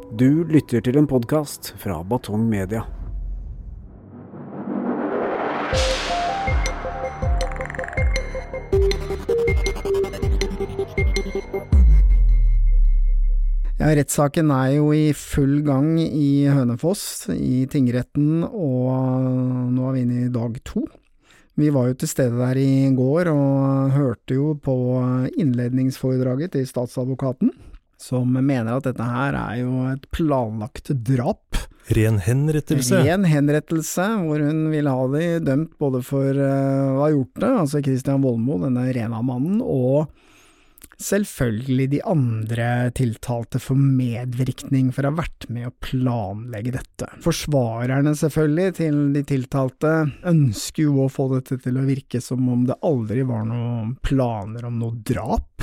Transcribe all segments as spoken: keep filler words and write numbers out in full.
Du lytter til en podcast fra Batong Media. Ja, rettssaken er jo i full gang i Hønefoss, i tingretten, og nå er vi inne i dag to. Vi var jo til stede der i går og hørte jo på innledningsforedraget til statsadvokaten, som mener at dette her er jo et planlagt drap. Ren henrettelse. Ren henrettelse, hvor hun vil ha de dømt både for uh, å ha gjort det, altså Kristian Vollmo, denne Rena-mannen, og selvfølgelig de andre tiltalte for medvirkning for å ha vært med å planlegge dette. Forsvarerne selvfølgelig til de tiltalte ønsker jo å få dette til å virke som om det aldri var noen planer om noe drap.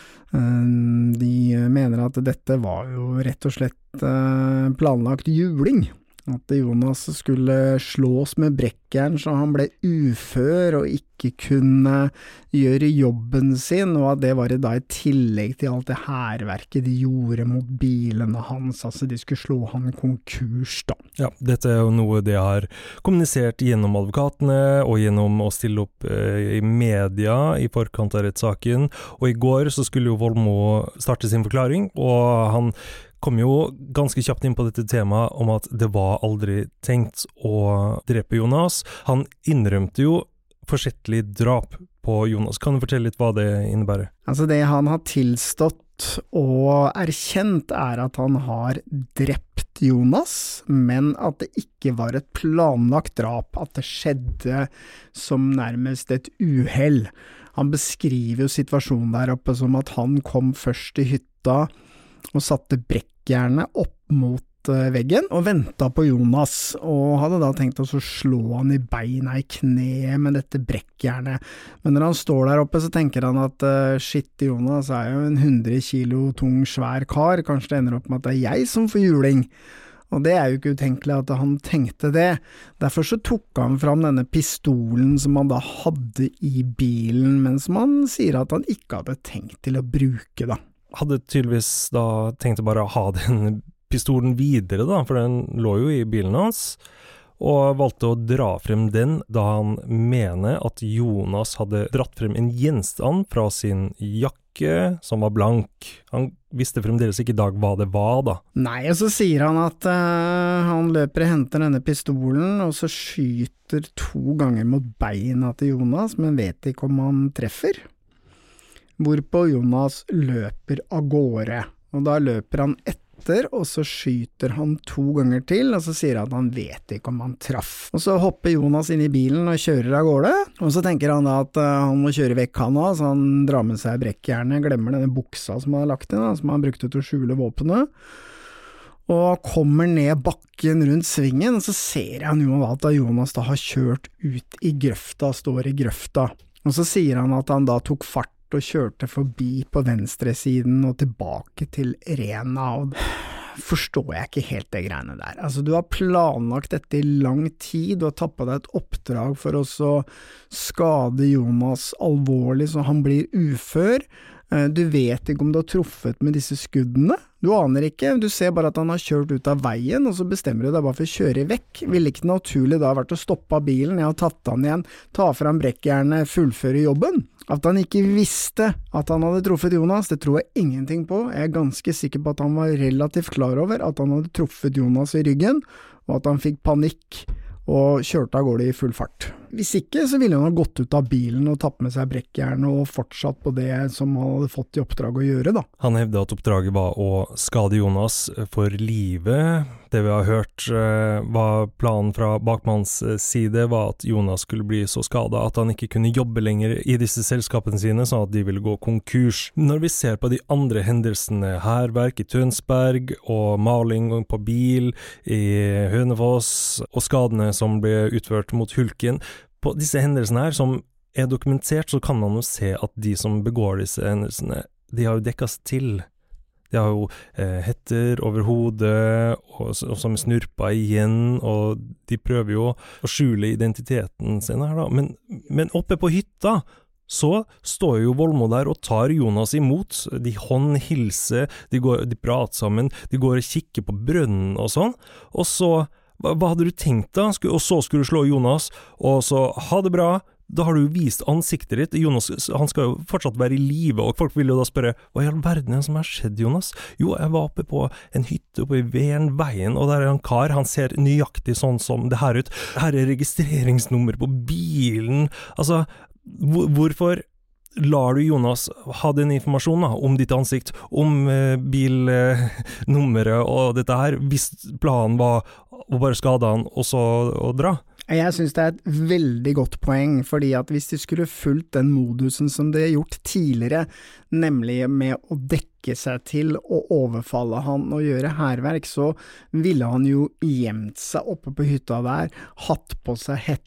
De mener at dette var jo rett og slett planlagt juling. At Jonas skulle slås med brekkjern så han ble ufør og ikke kunne gjøre jobben sin, og at det var da i tillegg til alt det hærverket de gjorde mot bilene hans, altså de skulle slå han konkurs da. Ja, dette er jo noe de har kommunisert gjennom advokatene og gjennom å stille opp eh, i media i forkant av rettssaken, og i går så skulle jo Vollmo starte sin forklaring, og han kom jo ganske kjapt inn på dette temaet om at det var aldri tenkt å drepe Jonas. Han innrømte jo forsettlig drap på Jonas. Kan du fortelle litt hva det innebærer? Altså det han har tilstått og erkjent er at han har drept Jonas, men at det ikke var et planlagt drap, at det skjedde som nærmest et uhell. Han beskriver jo situasjonen der oppe som at han kom først til hytta og satte brekkjernet opp mot veggen og ventet på Jonas, og hadde da tenkt å slå han i beina i kneet med dette brekkjernet. Men når han står der oppe så tenker han at shit, Jonas er jo en hundre kilo tung svær kar, kanskje det ender opp med at det er jeg som får juling. Og det er jo ikke utenkelig at han tenkte det. Derfor så tok han fram denne pistolen som han da hadde i bilen, men som han sier at han ikke hadde tenkt til å bruke da. Hadde tydeligvis da tenkt å bare ha den pistolen videre da, for den lå jo i bilen hans, og valgte å dra frem den da han mener at Jonas hadde dratt frem en gjenstand fra sin jakke som var blank. Han visste fremdeles ikke i dag hva det var da. Nei, og så sier han at uh, han løper og henter denne pistolen, og så skyter to ganger mot beina til Jonas, men vet ikke om han treffer. Hvorpå Jonas løper av gårde, og da løper han etter, og så skyter han to ganger til, og så sier han at han vet ikke om han traff. Og så hopper Jonas inn i bilen og kjører av gårde, og så tenker han da at uh, han må kjøre vekk han da, så han drar med seg brekkjernet, glemmer denne buksa som han har lagt inn, da, som han brukte til å skjule våpenet, og kommer ned bakken rundt svingen, og så ser han jo at Jonas da har kjørt ut i grøfta, står i grøfta, og så sier han at han da tok fart og kjørte forbi på venstre siden og tilbake til Rena, og forstår jeg ikke helt det greiene der. Altså, du har planlagt dette i lang tid, du har tatt på deg et oppdrag for å skade Jonas alvorlig så han blir ufør. Du vet ikke om du har truffet med disse skuddene. Du aner ikke, du ser bare at han har kjørt ut av veien, og så bestemmer du deg bare for å kjøre vekk. Ville ikke naturlig da vært å stoppe bilen, jeg har tatt han igjen, ta fram brekkjernet, fullføre jobben? At han ikke visste at han hadde truffet Jonas, det tror jeg ingenting på. Jeg er ganske sikker på at han var relativt klar over at han hadde truffet Jonas i ryggen, og at han fikk panikk og kjørte av gårde i full fart. Hvis ikke, så ville han ha gått ut av bilen og tatt med seg brekkjernet og fortsatt på det som han hadde fått i oppdrag å gjøre da. Han hevde at oppdraget var å skade Jonas for livet. Det vi har hørt var planen fra bakmannens side var at Jonas skulle bli så skadet at han ikke kunne jobbe lenger i disse selskapene sine, sånn at de ville gå konkurs. Når vi ser på de andre hendelsene, hærverk i Tønsberg og maling på bil i Hønefoss og skadene som ble utført mot Hulken, på disse hendelsene her som er dokumentert, så kan man jo se at de som begår disse hendelsene, de har jo dekket seg til. De har jo eh, hetter over hodet, og, og som snurper igjen, og de prøver jo å skjule identiteten sin her da. Men, men oppe på hytta, så står jo Volmo der og tar Jonas imot. De håndhilser, de, går, de prater sammen, de går og kikker på brønnen og sånn. Og så, hva, hva hadde du tenkt da? Og så skulle du slå Jonas, og så, ha det bra. Da har du jo vist ansiktet ditt. Jonas, han skal jo fortsatt være i live, og folk vil jo da spørre, hva i all verden er det som har skjedd, Jonas? Jo, jeg var oppe på en hytte oppe i Vernveien, og der er en kar, han ser nøyaktig sånn som det her ut. Her er registreringsnummer på bilen. Altså, hvor, hvorfor lar du Jonas ha den informasjonen da, om ditt ansikt, om eh, bilnummeret og dette her, hvis planen var å bare skade han, og så å dra? Jeg synes det er et veldig godt poeng, fordi at hvis de skulle fulgt den modusen som de har gjort tidligere, nemlig med å dekke seg til å overfalle han og gjøre hærverk, så ville han jo gjemt seg oppe på hytta der, hatt på seg hette,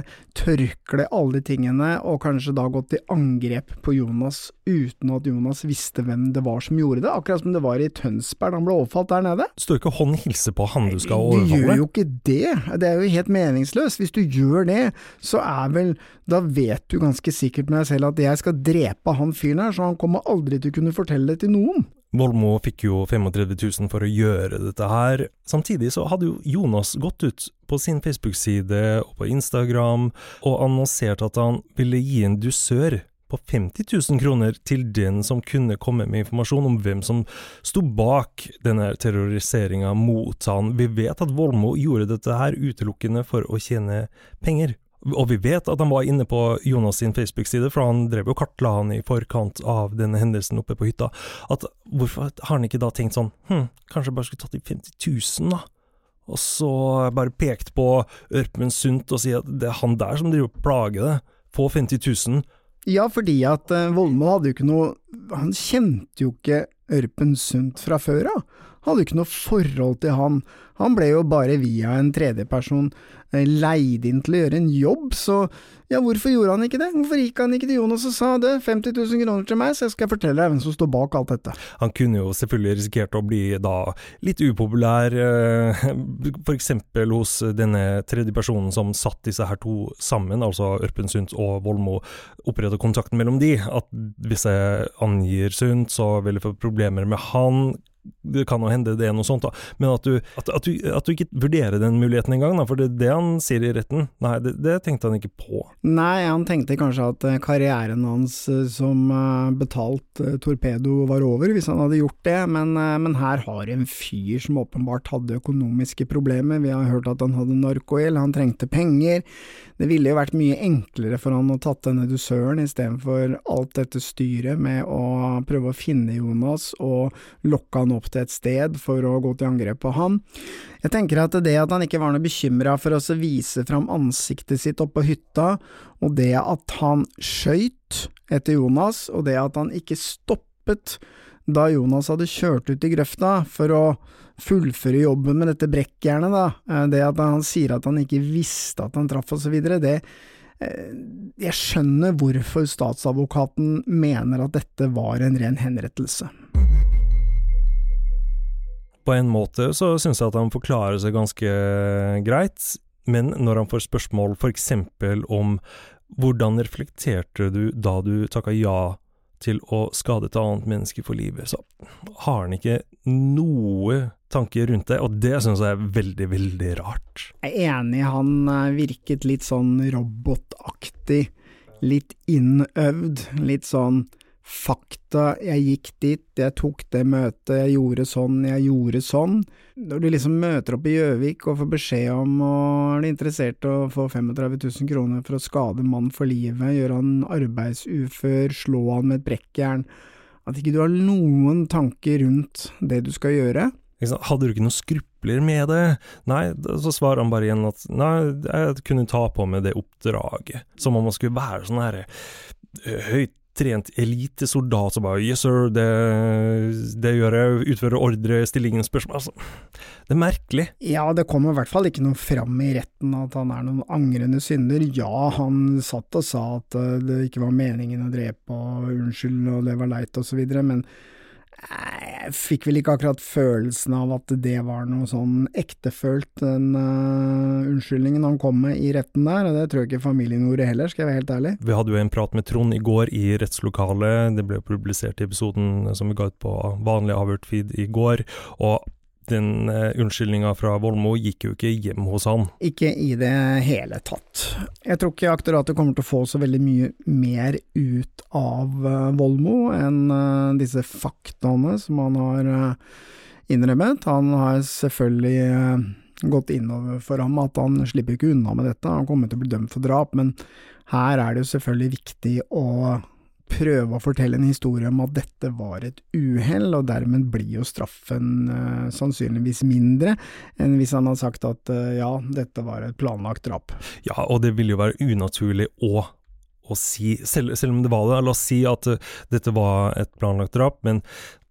tørkle, alle de tingene, og kanskje da gått til angrep på Jonas uten at Jonas visste hvem det var som gjorde det, akkurat som det var i Tønsberg, han ble overfalt der nede. Står ikke hånd hilse på han du skal overfalle? Du gjør jo ikke det, det er jo helt meningsløst. Hvis du gjør det, så er vel, da vet du ganske sikkert med deg selv at jeg skal drepe han fyren her, så han kommer aldri til å kunne fortelle det til noen. Volmo fikk jo trettifem tusen for å gjøre dette her. Samtidig så hadde jo Jonas gått ut på sin Facebook-side og på Instagram og annonsert at han ville gi en dusør på femti tusen kroner til den som kunne komme med informasjon om hvem som stod bak denne terroriseringen mot han. Vi vet at Volmo gjorde dette her utelukkende for å tjene penger. Og vi vet at han var inne på Jonas sin Facebook-side, for han drev og kartla han i forkant av denne hendelsen oppe på hytta. At hvorfor har han ikke da tenkt sånn, hm, kanskje bare skulle tatt de femti tusen da? Og så bare pekt på Ørpen Sundt og si at det er han der som driver og plager det. Få femti tusen. Ja, fordi at uh, Volmo hadde jo ikke noe, han kjente jo ikke Ørpen Sundt fra før av. Han hadde jo ikke noe forhold til han. Han ble jo bare via en tredje person eh, leid inn til å gjøre en jobb, så ja, hvorfor gjorde han ikke det? Hvorfor gikk han ikke til Jonas og sa det? femti tusen kroner til meg, så jeg skal fortelle deg hvem som står bak alt dette. Han kunne jo selvfølgelig risikert å bli da litt upopulær, eh, for eksempel hos denne tredje personen som satt disse her to sammen, altså Ørpen Sundt og Volmo, opprettet kontakten mellom de, at hvis jeg angir Sundt, så vil jeg få problemer med han. Det kan jo hende det er noe sånt da, men at du, at, at du, at du ikke vurderer den muligheten en gang da, for det er det han sier i retten. Nei, det, det tenkte han ikke på. Nei, han tenkte kanskje at karrieren hans som betalt torpedo var over hvis han hadde gjort det, men, men her har en fyr som åpenbart hadde økonomiske problemer. Vi har hørt at han hadde narkoel, han trengte penger. Det ville jo vært mye enklere for han å tatt denne dusøren i stedet for alt dette styret med å prøve å finne Jonas og lokke han opp til et sted for å gå til angrep på han. Jeg tenker at det at han ikke var noe bekymret for å vise fram ansiktet sitt opp på hytta, og det at han skjøt etter Jonas, og det at han ikke stoppet da Jonas hadde kjørt ut i grøfta for å fullføre jobben med dette brekkjernet da, det at han sier at han ikke visste at han traff og så videre, det jeg skjønner hvorfor statsadvokaten mener at dette var en ren henrettelse. På en måte så synes jeg at han forklarer seg ganske greit, men når han får spørsmål for eksempel om hvordan reflekterte du da du takket ja til å skade et annet menneske for livet, så har han ikke noe tanker rundt det, og det synes jeg er veldig, veldig rart. Jeg er enig, han virket litt sånn robotaktig, litt innøvd, litt sånn fakta, jeg gikk dit, jeg tok det møtet, jeg gjorde sånn, jeg gjorde sånn. Når du liksom møter opp i Gjøvik og får beskjed om å er du interessert i å få tretifem tusen kroner for å skade mann for livet, gjøre han arbeidsufør, slå han med et brekkjern, at ikke du har noen tanker rundt det du skal gjøre. Hadde du ikke noen skrupler med det? Nei, så svarer han bare igjen at nei, jeg kunne ta på med det oppdraget, som om man skulle være sånn her høyt trent elitesoldat som bare, yes sir, det, det gjør jeg, utfører ordre, stillingen, spørsmål, altså, det er merkelig. Ja, det kommer i hvert fall ikke noe fram i retten at han er noen angrende synder. Ja, han satt og sa at det ikke var meningen å drepe, og unnskyld, og det var leit og så videre, men Jeg fikk vel ikke akkurat følelsen av at det var noe sånn ektefølt, den uh, unnskyldningen han kom med i retten der, og det tror jeg ikke familien gjorde heller, skal jeg være helt ærlig. Vi hadde jo en prat med Trond i går i rettslokalet, det ble publisert i episoden som vi ga ut på vanlig avhørt feed i går, og den uh, unnskyldningen fra Vollmo gikk jo ikke hjem hos han. Ikke i det hele tatt. Jeg tror ikke aktoratet kommer til å få så veldig mye mer ut av uh, Vollmo enn uh, disse faktaene som han har uh, innrømmet. Han har selvfølgelig uh, gått innover for ham at han slipper ikke unna med dette. Han kommer til å bli dømt for drap, men her er det jo selvfølgelig viktig å prøve å fortelle en historie om at dette var et uhell, og dermed blir jo straffen uh, sannsynligvis mindre enn hvis han har sagt at uh, ja, dette var et planlagt drap. Ja, og det vil jo være unaturlig å, å si, selv, selv om det var det, la oss si at uh, dette var et planlagt drap, men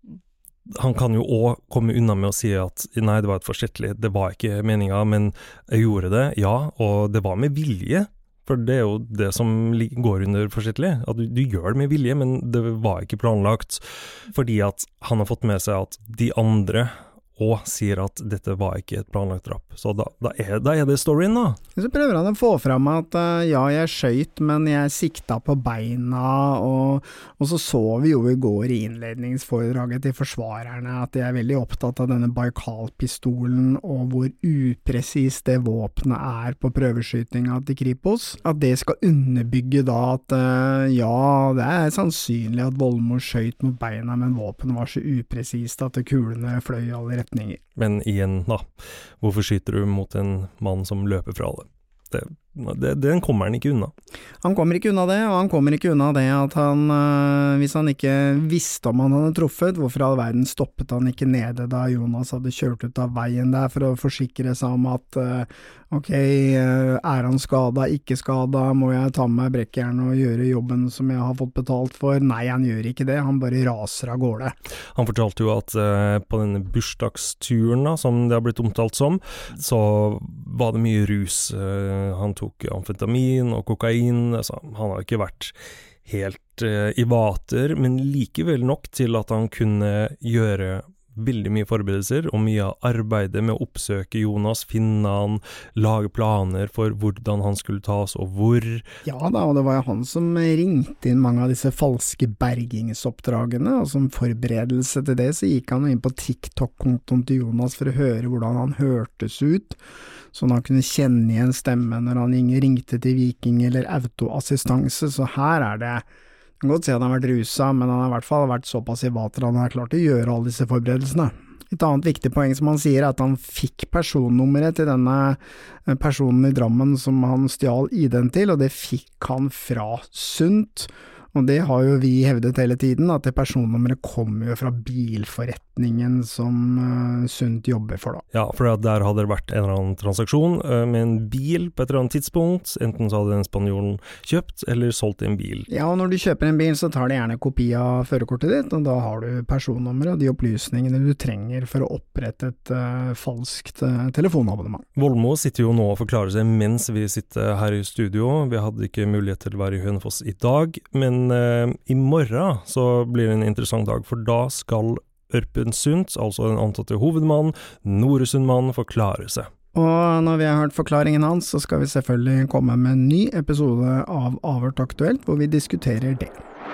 han kan jo også komme unna med å si at nei, det var et forsettlig, det var ikke meningen, men jeg gjorde det, ja, og det var med vilje. For det er jo det som går under forsettlig, at du, du gjør det med vilje, men det var ikke planlagt, fordi at han har fått med seg at de andre og sier at dette var ikke et planlagt drap. Så da, da, er, da er det storyen da. Så prøver han å få frem at uh, ja, jeg skjøt, men jeg sikta på beina, og, og så så vi jo i går i innledningsforedraget til forsvarerne at de er veldig opptatt av denne Baikal-pistolen, og hvor upresis det våpenet er på prøveskytinga til Kripos. At det skal underbygge da at uh, ja, det er sannsynlig at Vollmo skjøt mot beina, men våpenet var så upresist at kulene fløy i alle retninger. Men igjen da, hvorfor skyter du mot en mann som løper fra det? Det, det, den kommer han ikke unna. Han kommer ikke unna det, og han kommer ikke unna det at han, øh, hvis han ikke visste om han hadde truffet, hvorfor i all verden stoppet han ikke nede da Jonas hadde kjørt ut av veien der for å forsikre seg om at øh, ok, øh, er han skadet, ikke skadet, må jeg ta med meg brekkjern og gjøre jobben som jeg har fått betalt for? Nei, han gjør ikke det, han bare raser av gårde. Han fortalte jo at uh, på denne bursdagsturen da, som det har blitt omtalt som, så var det mye rus. Uh, han tok amfetamin og kokain, altså, han har ikke vært helt uh, i vater, men likevel nok til at han kunne gjøre veldig mye forberedelser og mye av arbeidet med å oppsøke Jonas, finne han, lage planer for hvordan han skulle tas og hvor. Ja da, og det var jo han som ringte inn mange av disse falske bergingsoppdragene, og som forberedelse til det så gikk han inn på TikTok-kontoen til Jonas for å høre hvordan han hørtes ut, sånn han kunne kjenne igjen stemmen når han ringte til Viking eller autoassistanse, så her er det Jeg kan godt si at han har vært rusa, men han har i hvert fall vært såpass i vater at han har klart å gjøre alle disse forberedelsene. Et annet viktig poeng som han sier er at han fikk personnummeret til denne personen i Drammen som han stjal I D-en til, og det fikk han fra Sundt. Og det har jo vi hevdet hele tiden, at det personnummeret kommer jo fra bilforretningen som uh, Sundt jobber for da. Ja, for der hadde det vært en eller annen transaksjon uh, med en bil på et eller annet tidspunkt, enten så hadde den spanjolen kjøpt eller solgt en bil. Ja, og når du kjøper en bil så tar de gjerne kopi av førerkortet ditt, og da har du personnummeret og de opplysningene du trenger for å opprette et uh, falskt uh, telefonabonnement. Vollmo sitter jo nå og forklarer seg mens vi sitter her i studio. Vi hadde ikke mulighet til å være i Hønefoss I dag, men Men uh, I morgen så blir det en interessant dag, for da skal Ørpen Sundt, altså den antatte hovedmannen, Noresundmannen, forklare seg. Og når vi har hørt forklaringen hans, så skal vi selvfølgelig komme med en ny episode av Avhørt Aktuelt, hvor vi diskuterer det.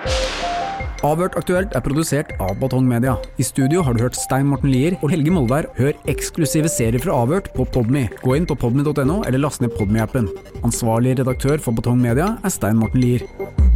Avhørt Aktuelt er produsert av Batong Media. I studio har du hørt Stein Morten Lier og Helge Molvær. Hør eksklusive serier fra Avhørt på Podme. Gå inn på podme punktum no eller last ned Podme-appen. Ansvarlig redaktør for Batong Media er Stein Morten Lier.